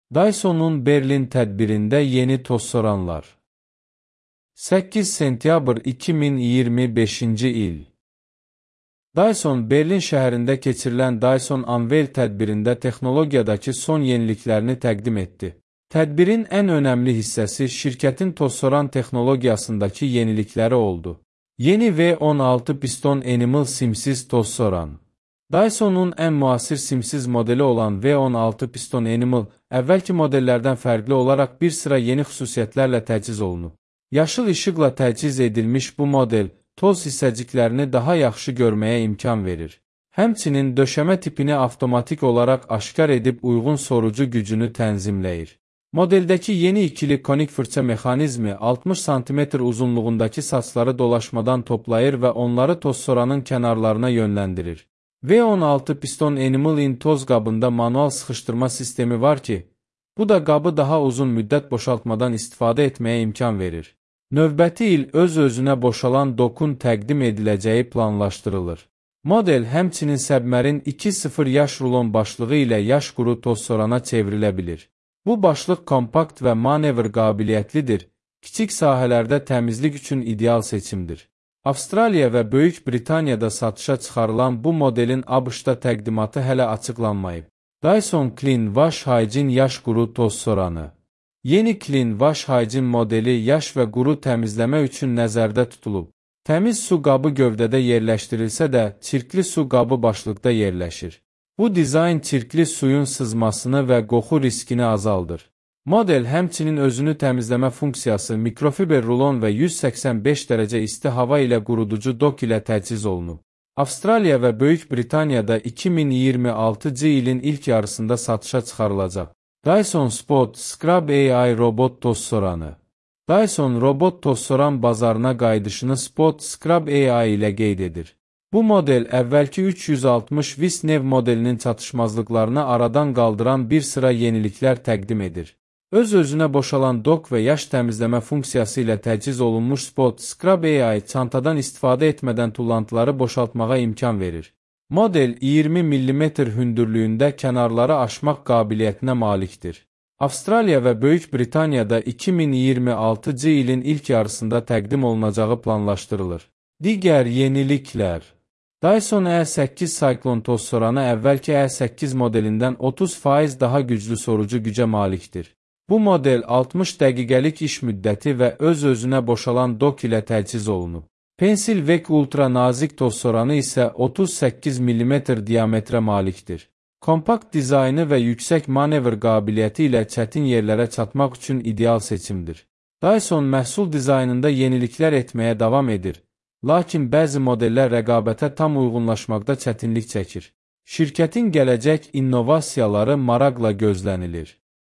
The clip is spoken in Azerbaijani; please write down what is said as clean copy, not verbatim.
Dyson'un Berlin tədbirində yeni tozsoranlar. 8 sentyabr 2025-ci il. Dyson Berlin şəhərində keçirilən Dyson Unveil tədbirində texnologiyadakı son yeniliklərini təqdim etdi. Tədbirin ən önəmli hissəsi şirkətin tozsoran texnologiyasındakı yenilikləri oldu. Yeni V16 piston Animal simsiz tozsoran. Dyson'un ən müasir simsiz modeli olan V16 piston Animal, əvvəlki modellərdən fərqli olaraq bir sıra yeni xüsusiyyətlərlə təchiz olunub. Yaşıl işıqla təchiz edilmiş bu model, toz hissəciklərini daha yaxşı görməyə imkan verir. Həmçinin döşəmə tipini avtomatik olaraq aşkar edib uyğun sorucu gücünü tənzimləyir. Modeldəki yeni ikili konik fırça mexanizmi 60 sm uzunluğundakı saçları dolaşmadan toplayır və onları tozsoranın kənarlarına yönləndirir. V16 piston Animal-in toz qabında manual sıxışdırma sistemi var ki, bu da qabı daha uzun müddət boşaltmadan istifadə etməyə imkan verir. Növbəti il öz-özünə boşalan dokun təqdim ediləcəyi planlaşdırılır. Model həmçinin səbmərin 2.0 yaş rulon başlığı ilə yaş quru tozsorana çevrilə bilir. Bu başlıq kompakt və manevr qabiliyyətlidir, kiçik sahələrdə təmizlik üçün ideal seçimdir. Avstraliya və Böyük Britaniyada satışa çıxarılan bu modelin ABŞ-da təqdimatı hələ açıqlanmayıb. Dyson Clean Wash Hygiene yaş quru tozsoranı. Yeni Clean Wash Hygiene modeli yaş və quru təmizləmə üçün nəzərdə tutulub. Təmiz su qabı gövdədə yerləşdirilsə də, çirkli su qabı başlıqda yerləşir. Bu dizayn çirkli suyun sızmasını və qoxu riskini azaldır. Model həmçinin özünü təmizləmə funksiyası, mikrofiber rulon və 185 dərəcə isti hava ilə quruducu dok ilə təchiz olunub. Avstraliya və Böyük Britaniyada 2026-cı ilin ilk yarısında satışa çıxarılacaq. Dyson Spot Scrub AI robot tozsoranı. Dyson robot tozsoran bazarına qayıdışını Spot Scrub AI ilə qeyd edir. Bu model əvvəlki 360 Wisnev modelinin çatışmazlıqlarını aradan qaldıran bir sıra yeniliklər təqdim edir. Öz-özünə boşalan dok və yaş təmizləmə funksiyası ilə təchiz olunmuş Spot Scrub AI çantadan istifadə etmədən tullantıları boşaltmağa imkan verir. Model 20 mm hündürlüyündə kənarları aşmaq qabiliyyətinə malikdir. Avstraliya və Böyük Britaniyada 2026-cı ilin ilk yarısında təqdim olunacağı planlaşdırılır. Digər yeniliklər. Dyson E8 Cyclone tozsoranı əvvəlki E8 modelindən 30% daha güclü sorucu gücə malikdir. Bu model 60 dəqiqəlik iş müddəti və öz-özünə boşalan dok ilə təchiz olunub. Pencil Vec Ultra nazik tozsoranı isə 38 mm diametrə malikdir. Kompakt dizaynı və yüksək manevr qabiliyyəti ilə çətin yerlərə çatmaq üçün ideal seçimdir. Dyson məhsul dizaynında yeniliklər etməyə davam edir. Lakin bəzi modellər rəqabətə tam uyğunlaşmaqda çətinlik çəkir. Şirkətin gələcək innovasiyaları maraqla gözlənilir.